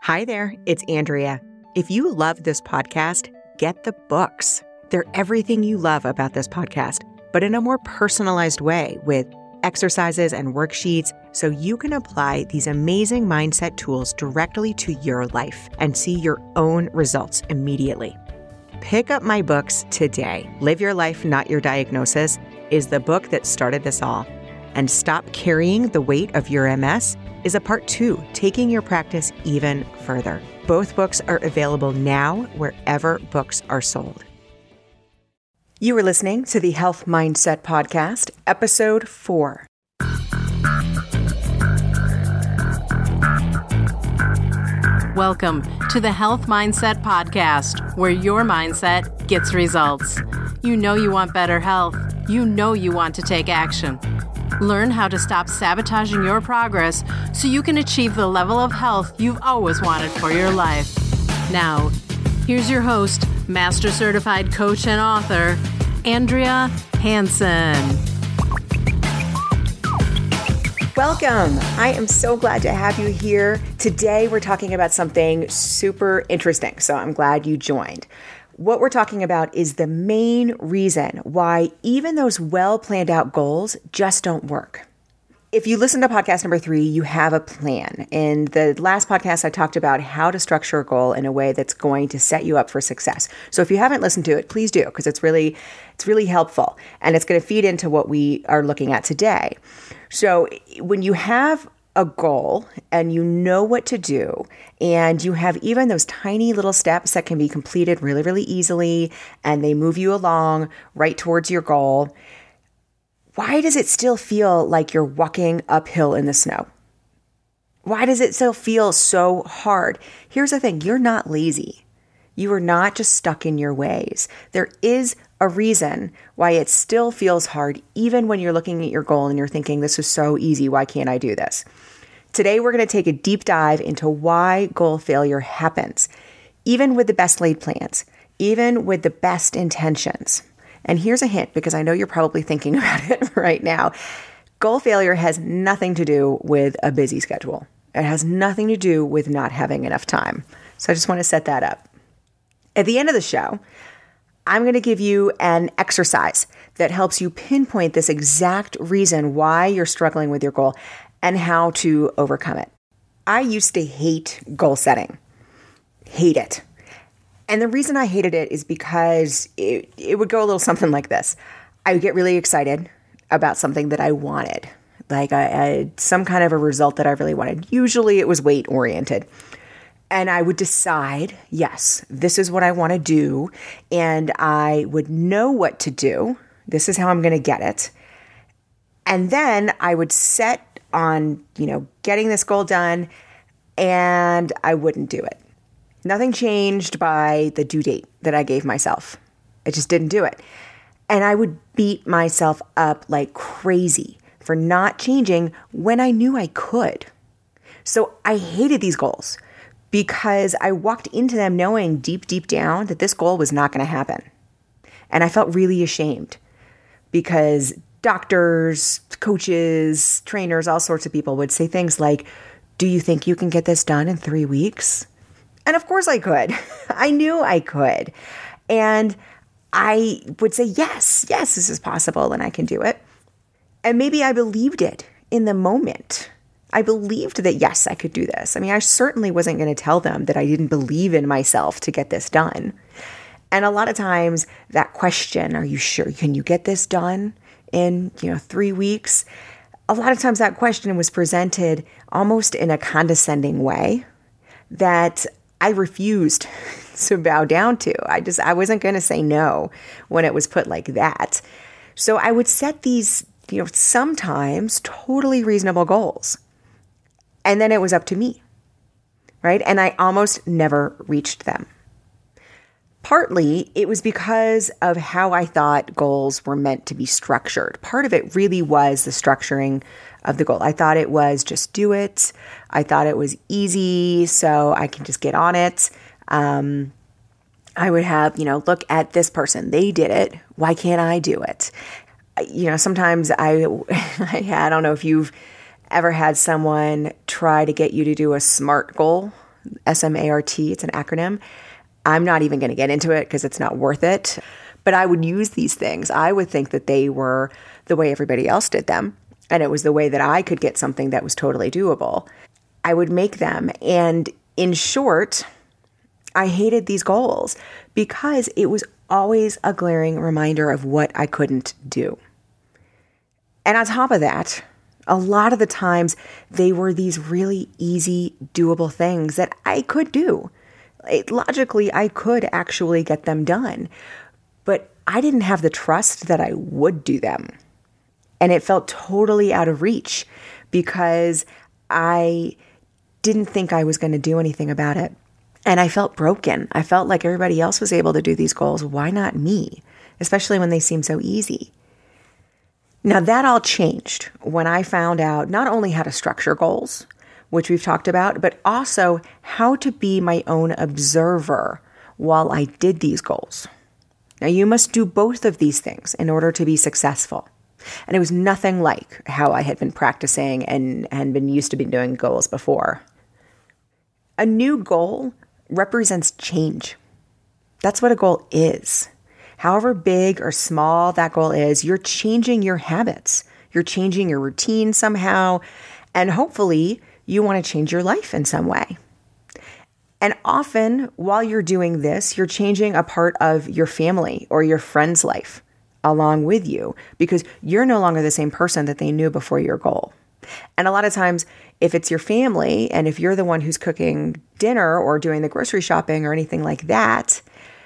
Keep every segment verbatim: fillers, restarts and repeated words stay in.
Hi there, it's Andrea. If you love this podcast, get the books. They're everything you love about this podcast, but in a more personalized way with exercises and worksheets so you can apply these amazing mindset tools directly to your life and see your own results immediately. Pick up my books today. Live Your Life, Not Your Diagnosis is the book that started this all. And Stop Carrying the Weight of Your M S is a part two, taking your practice even further. Both books are available now wherever books are sold. You are listening to the Health Mindset Podcast, episode four. Welcome to the Health Mindset Podcast, where your mindset gets results. You know you want better health. You know you want to take action. Learn how to stop sabotaging your progress so you can achieve the level of health you've always wanted for your life. Now, here's your host, Master Certified Coach and author, Andrea Hansen. Welcome. I am so glad to have you here. Today, we're talking about something super interesting, so I'm glad you joined. What we're talking about is the main reason why even those well-planned out goals just don't work. If you listen to podcast number three, you have a plan. In the last podcast, I talked about how to structure a goal in a way that's going to set you up for success. So if you haven't listened to it, please do, because it's really, it's really helpful. And it's going to feed into what we are looking at today. So when you have a goal and you know what to do, and you have even those tiny little steps that can be completed really, really easily, and they move you along right towards your goal, why does it still feel like you're walking uphill in the snow? Why does it still feel so hard? Here's the thing, you're not lazy. You are not just stuck in your ways. There is a reason why it still feels hard, even when you're looking at your goal and you're thinking, this is so easy, why can't I do this? Today, we're going to take a deep dive into why goal failure happens, even with the best laid plans, even with the best intentions. And here's a hint, because I know you're probably thinking about it right now. Goal failure has nothing to do with a busy schedule. It has nothing to do with not having enough time. So I just want to set that up. At the end of the show, I'm going to give you an exercise that helps you pinpoint this exact reason why you're struggling with your goal and how to overcome it. I used to hate goal setting. Hate it. And the reason I hated it is because it, it would go a little something like this. I would get really excited about something that I wanted, like I, I, some kind of a result that I really wanted. Usually it was weight oriented. And I would decide, yes, this is what I want to do. And I would know what to do. This is how I'm going to get it. And then I would set on, you know, getting this goal done, and I wouldn't do it. Nothing changed by the due date that I gave myself. I just didn't do it. And I would beat myself up like crazy for not changing when I knew I could. So I hated these goals, because I walked into them knowing deep, deep down that this goal was not going to happen. And I felt really ashamed, because doctors, coaches, trainers, all sorts of people would say things like, do you think you can get this done in three weeks? And of course I could. I knew I could. And I would say, yes, yes, this is possible and I can do it. And maybe I believed it in the moment. I believed that, yes, I could do this. I mean, I certainly wasn't going to tell them that I didn't believe in myself to get this done. And a lot of times that question, are you sure? Can you get this done in, you know, three weeks? A lot of times that question was presented almost in a condescending way that I refused to bow down to. I just, I wasn't going to say no when it was put like that. So I would set these, you know, sometimes totally reasonable goals. And then it was up to me, right? And I almost never reached them. Partly, it was because of how I thought goals were meant to be structured. Part of it really was the structuring of the goal. I thought it was just do it. I thought it was easy, so I can just get on it. Um, I would have, you know, look at this person. They did it. Why can't I do it? You know, sometimes I, I don't know if you've ever had someone try to get you to do a SMART goal, S M A R T, it's an acronym. I'm not even going to get into it because it's not worth it. But I would use these things. I would think that they were the way everybody else did them. And it was the way that I could get something that was totally doable. I would make them. And in short, I hated these goals because it was always a glaring reminder of what I couldn't do. And on top of that, a lot of the times they were these really easy, doable things that I could do. It, logically, I could actually get them done. But I didn't have the trust that I would do them. And it felt totally out of reach because I didn't think I was going to do anything about it. And I felt broken. I felt like everybody else was able to do these goals. Why not me? Especially when they seem so easy. Now that all changed when I found out not only how to structure goals, which we've talked about, but also how to be my own observer while I did these goals. Now you must do both of these things in order to be successful. And it was nothing like how I had been practicing and, and been used to be doing goals before. A new goal represents change. That's what a goal is. However big or small that goal is, you're changing your habits. You're changing your routine somehow. And hopefully you want to change your life in some way. And often while you're doing this, you're changing a part of your family or your friend's life along with you because you're no longer the same person that they knew before your goal. And a lot of times, if it's your family and if you're the one who's cooking dinner or doing the grocery shopping or anything like that,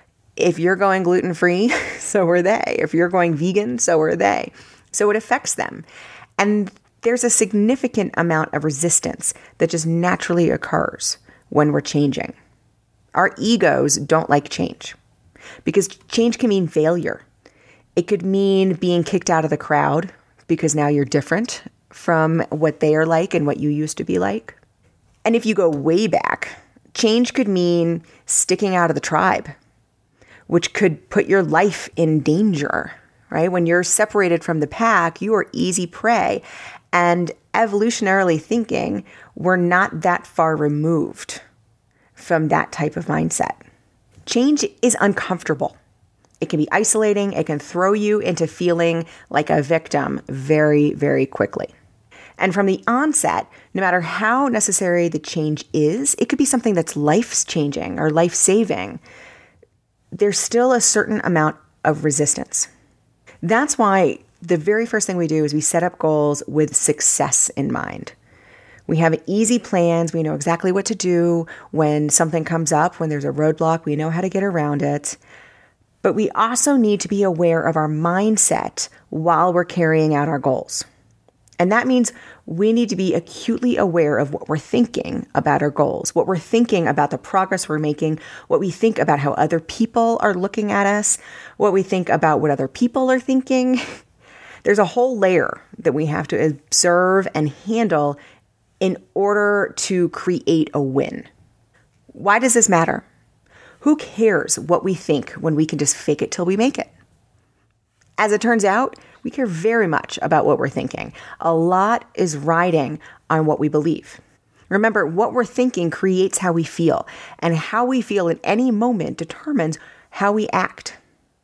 if you're going gluten-free, so are they. If you're going vegan, so are they. So it affects them. And there's a significant amount of resistance that just naturally occurs when we're changing. Our egos don't like change because change can mean failure. It could mean being kicked out of the crowd because now you're different from what they are like and what you used to be like. And if you go way back, change could mean sticking out of the tribe, which could put your life in danger, right? When you're separated from the pack, you are easy prey. And evolutionarily thinking, we're not that far removed from that type of mindset. Change is uncomfortable. It can be isolating. It can throw you into feeling like a victim very, very quickly. And from the onset, no matter how necessary the change is, it could be something that's life-changing or life-saving. There's still a certain amount of resistance. That's why the very first thing we do is we set up goals with success in mind. We have easy plans. We know exactly what to do when something comes up, when there's a roadblock. We know how to get around it. But we also need to be aware of our mindset while we're carrying out our goals. And that means we need to be acutely aware of what we're thinking about our goals, what we're thinking about the progress we're making, what we think about how other people are looking at us, what we think about what other people are thinking. There's a whole layer that we have to observe and handle in order to create a win. Why does this matter? Who cares what we think when we can just fake it till we make it? As it turns out, we care very much about what we're thinking. A lot is riding on what we believe. Remember, what we're thinking creates how we feel, and how we feel at any moment determines how we act.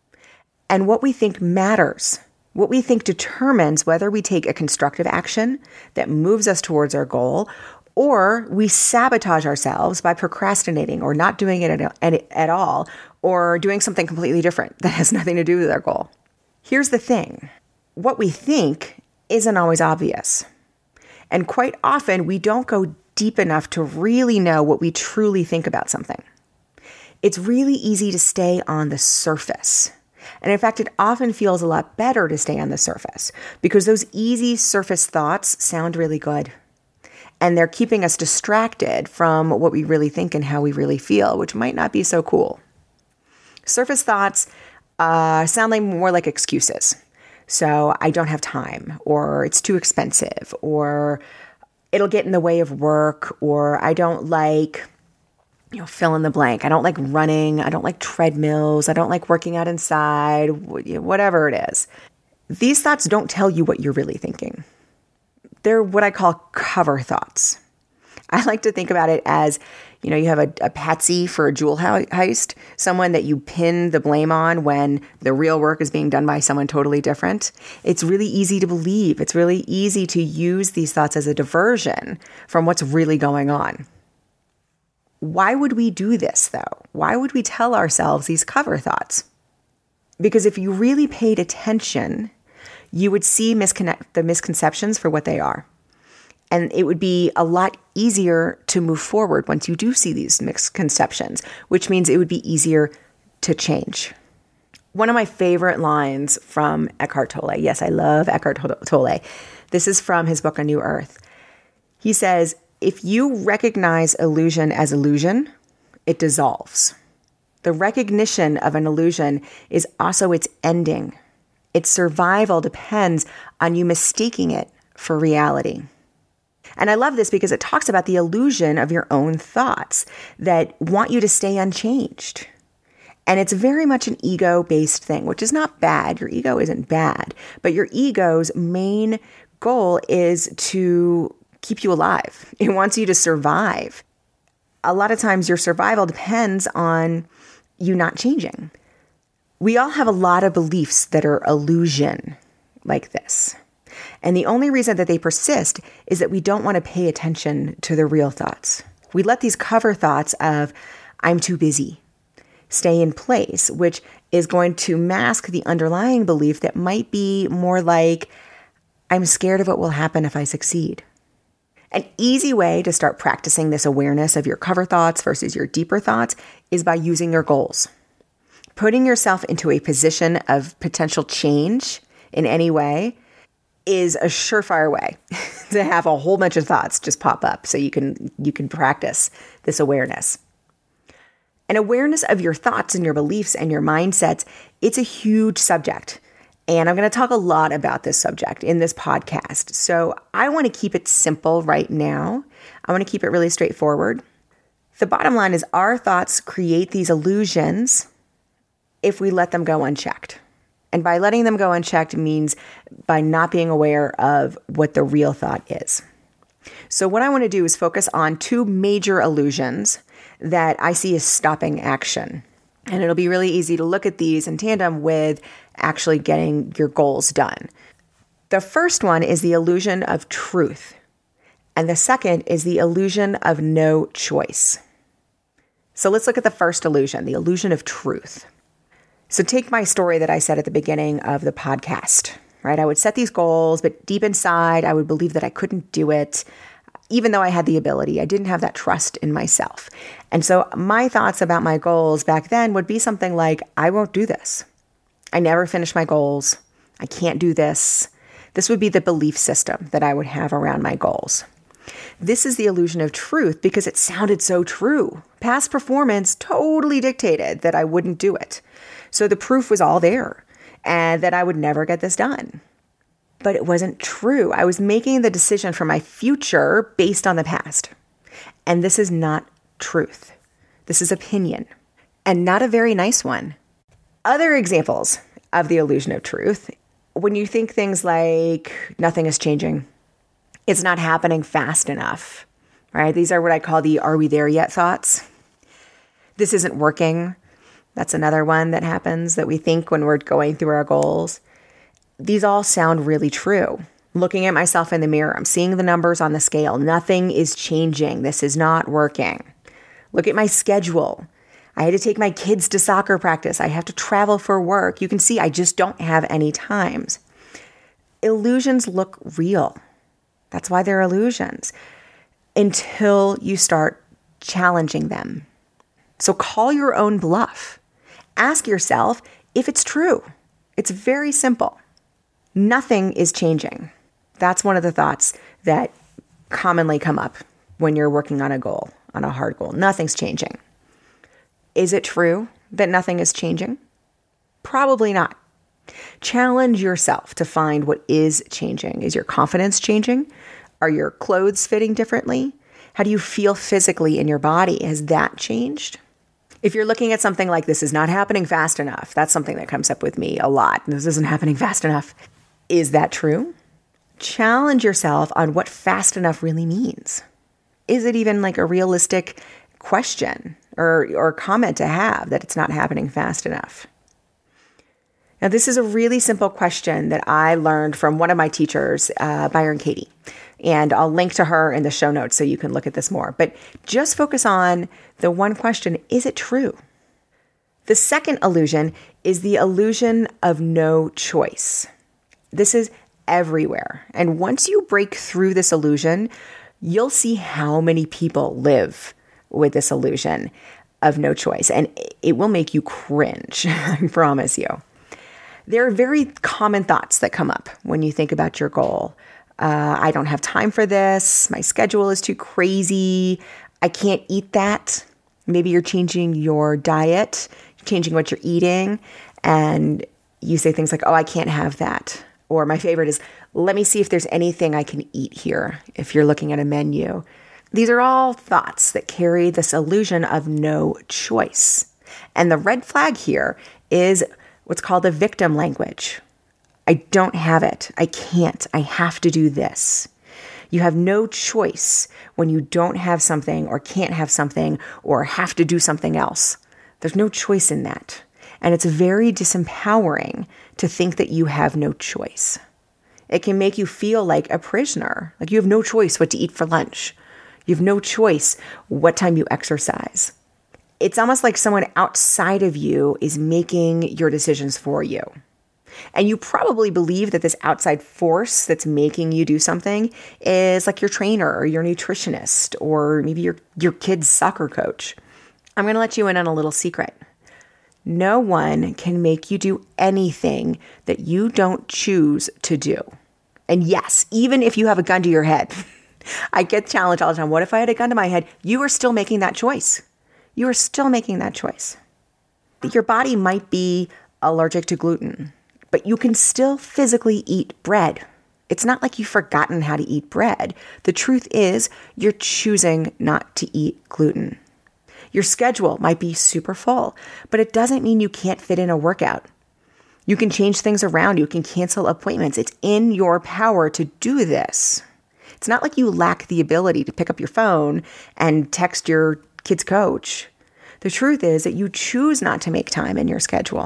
And what we think matters. What we think determines whether we take a constructive action that moves us towards our goal, or we sabotage ourselves by procrastinating or not doing it at, at all, or doing something completely different that has nothing to do with our goal. Here's the thing. What we think isn't always obvious. And quite often, we don't go deep enough to really know what we truly think about something. It's really easy to stay on the surface. And in fact, it often feels a lot better to stay on the surface because those easy surface thoughts sound really good. And they're keeping us distracted from what we really think and how we really feel, which might not be so cool. Surface thoughts uh, sound like more like excuses. So I don't have time, or it's too expensive, or it'll get in the way of work, or I don't like, you know, fill in the blank. I don't like running. I don't like treadmills. I don't like working out inside, whatever it is. These thoughts don't tell you what you're really thinking. They're what I call cover thoughts. I like to think about it as You know, you have a, a patsy for a jewel heist, someone that you pin the blame on when the real work is being done by someone totally different. It's really easy to believe. It's really easy to use these thoughts as a diversion from what's really going on. Why would we do this, though? Why would we tell ourselves these cover thoughts? Because if you really paid attention, you would see misconnect the misconceptions for what they are. And it would be a lot easier to move forward once you do see these misconceptions, which means it would be easier to change. One of my favorite lines from Eckhart Tolle. Yes, I love Eckhart Tolle. This is from his book, A New Earth. He says, if you recognize illusion as illusion, it dissolves. The recognition of an illusion is also its ending. Its survival depends on you mistaking it for reality. And I love this because it talks about the illusion of your own thoughts that want you to stay unchanged. And it's very much an ego-based thing, which is not bad. Your ego isn't bad. But your ego's main goal is to keep you alive. It wants you to survive. A lot of times your survival depends on you not changing. We all have a lot of beliefs that are illusion like this. And the only reason that they persist is that we don't want to pay attention to the real thoughts. We let these cover thoughts of, I'm too busy, stay in place, which is going to mask the underlying belief that might be more like, I'm scared of what will happen if I succeed. An easy way to start practicing this awareness of your cover thoughts versus your deeper thoughts is by using your goals. Putting yourself into a position of potential change in any way is a surefire way to have a whole bunch of thoughts just pop up so you can you can practice this awareness. An awareness of your thoughts and your beliefs and your mindsets, it's a huge subject. And I'm going to talk a lot about this subject in this podcast. So I want to keep it simple right now. I want to keep it really straightforward. The bottom line is our thoughts create these illusions if we let them go unchecked. And by letting them go unchecked means by not being aware of what the real thought is. So what I want to do is focus on two major illusions that I see as stopping action. And it'll be really easy to look at these in tandem with actually getting your goals done. The first one is the illusion of truth. And the second is the illusion of no choice. So let's look at the first illusion, the illusion of truth. So take my story that I said at the beginning of the podcast, right? I would set these goals, but deep inside, I would believe that I couldn't do it. Even though I had the ability, I didn't have that trust in myself. And so my thoughts about my goals back then would be something like, I won't do this. I never finish my goals. I can't do this. This would be the belief system that I would have around my goals. This is the illusion of truth because it sounded so true. Past performance totally dictated that I wouldn't do it. So the proof was all there and that I would never get this done. But it wasn't true. I was making the decision for my future based on the past. And this is not truth. This is opinion, and not a very nice one. Other examples of the illusion of truth, when you think things like nothing is changing, it's not happening fast enough, right? These are what I call the are we there yet thoughts. This isn't working. That's another one that happens that we think when we're going through our goals. These all sound really true. Looking at myself in the mirror, I'm seeing the numbers on the scale. Nothing is changing. This is not working. Look at my schedule. I had to take my kids to soccer practice. I have to travel for work. You can see I just don't have any times. Illusions look real. That's why they're illusions. Until you start challenging them. So call your own bluff. Ask yourself if it's true. It's very simple. Nothing is changing. That's one of the thoughts that commonly come up when you're working on a goal, on a hard goal. Nothing's changing. Is it true that nothing is changing? Probably not. Challenge yourself to find what is changing. Is your confidence changing? Are your clothes fitting differently? How do you feel physically in your body? Has that changed? If you're looking at something like this is not happening fast enough, that's something that comes up with me a lot. This isn't happening fast enough. Is that true? Challenge yourself on what fast enough really means. Is it even like a realistic question or, or comment to have that it's not happening fast enough. Now, this is a really simple question that I learned from one of my teachers, uh, Byron Katie. And I'll link to her in the show notes so you can look at this more. But just focus on the one question, is it true? The second illusion is the illusion of no choice. This is everywhere. And once you break through this illusion, you'll see how many people live with this illusion of no choice. And it will make you cringe, I promise you. There are very common thoughts that come up when you think about your goal. Uh, I don't have time for this. My schedule is too crazy. I can't eat that. Maybe you're changing your diet, changing what you're eating, and you say things like, oh, I can't have that. Or my favorite is, let me see if there's anything I can eat here if you're looking at a menu. These are all thoughts that carry this illusion of no choice. And the red flag here is what's called the victim language. I don't have it. I can't. I have to do this. You have no choice when you don't have something or can't have something or have to do something else. There's no choice in that. And it's very disempowering to think that you have no choice. It can make you feel like a prisoner, like you have no choice what to eat for lunch. You have no choice what time you exercise. It's almost like someone outside of you is making your decisions for you. And you probably believe that this outside force that's making you do something is like your trainer or your nutritionist or maybe your, your kid's soccer coach. I'm going to let you in on a little secret. No one can make you do anything that you don't choose to do. And yes, even if you have a gun to your head, I get challenged all the time. What if I had a gun to my head? You are still making that choice. You are still making that choice. Your body might be allergic to gluten, but you can still physically eat bread. It's not like you've forgotten how to eat bread. The truth is, you're choosing not to eat gluten. Your schedule might be super full, but it doesn't mean you can't fit in a workout. You can change things around. You can cancel appointments. It's in your power to do this. It's not like you lack the ability to pick up your phone and text your kid's coach. The truth is that you choose not to make time in your schedule.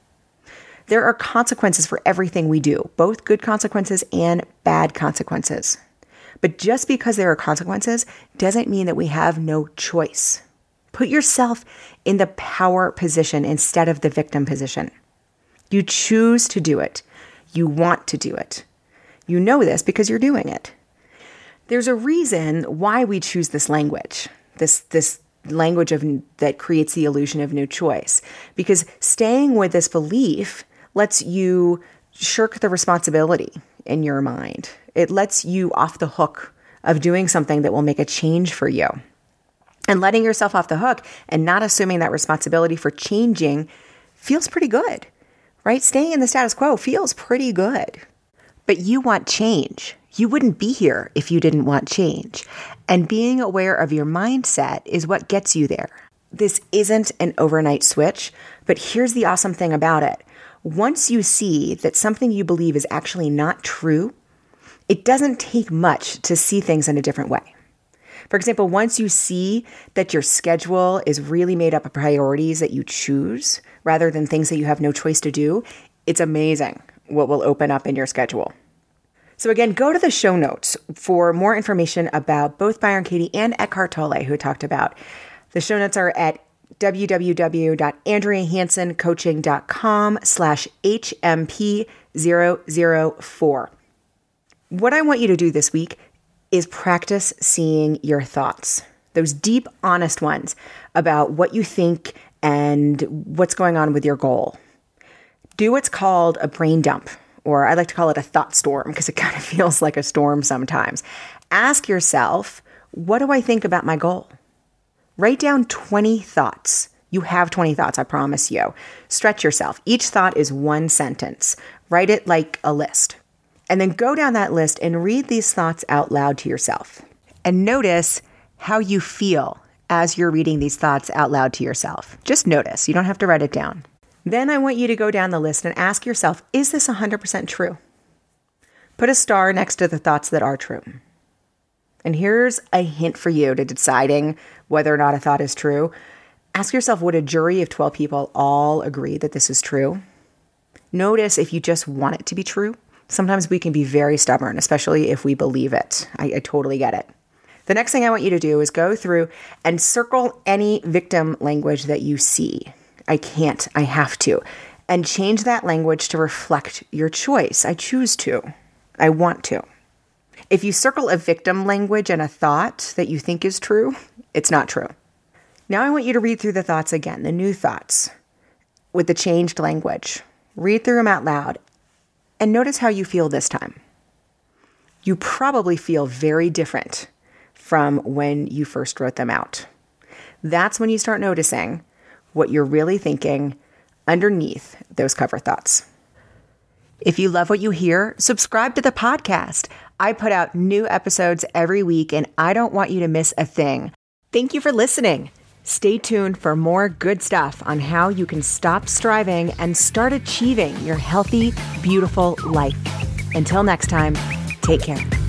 There are consequences for everything we do, both good consequences and bad consequences. But just because there are consequences doesn't mean that we have no choice. Put yourself in the power position instead of the victim position. You choose to do it. You want to do it. You know this because you're doing it. There's a reason why we choose this language, this, this language of that creates the illusion of no choice. Because staying with this belief lets you shirk the responsibility in your mind. It lets you off the hook of doing something that will make a change for you. And letting yourself off the hook and not assuming that responsibility for changing feels pretty good, right? Staying in the status quo feels pretty good. But you want change. You wouldn't be here if you didn't want change. And being aware of your mindset is what gets you there. This isn't an overnight switch, but here's the awesome thing about it. Once you see that something you believe is actually not true, it doesn't take much to see things in a different way. For example, once you see that your schedule is really made up of priorities that you choose rather than things that you have no choice to do, it's amazing what will open up in your schedule. So again, go to the show notes for more information about both Byron Katie and Eckhart Tolle, who talked about. The show notes are at www.andreahansencoaching.com slash HMP004. What I want you to do this week is practice seeing your thoughts, those deep, honest ones about what you think and what's going on with your goal. Do what's called a brain dump, or I like to call it a thought storm because it kind of feels like a storm sometimes. Ask yourself, what do I think about my goal? Write down twenty thoughts. You have twenty thoughts, I promise you. Stretch yourself. Each thought is one sentence. Write it like a list. And then go down that list and read these thoughts out loud to yourself. And notice how you feel as you're reading these thoughts out loud to yourself. Just notice. You don't have to write it down. Then I want you to go down the list and ask yourself, is this one hundred percent true? Put a star next to the thoughts that are true. And here's a hint for you to deciding whether or not a thought is true. Ask yourself, would a jury of twelve people all agree that this is true? Notice if you just want it to be true. Sometimes we can be very stubborn, especially if we believe it. I, I totally get it. The next thing I want you to do is go through and circle any victim language that you see. I can't, I have to. And change that language to reflect your choice. I choose to. I want to. If you circle a victim language and a thought that you think is true, it's not true. Now I want you to read through the thoughts again, the new thoughts, with the changed language. Read through them out loud and notice how you feel this time. You probably feel very different from when you first wrote them out. That's when you start noticing what you're really thinking underneath those cover thoughts. If you love what you hear, subscribe to the podcast. I put out new episodes every week, and I don't want you to miss a thing. Thank you for listening. Stay tuned for more good stuff on how you can stop striving and start achieving your healthy, beautiful life. Until next time, take care.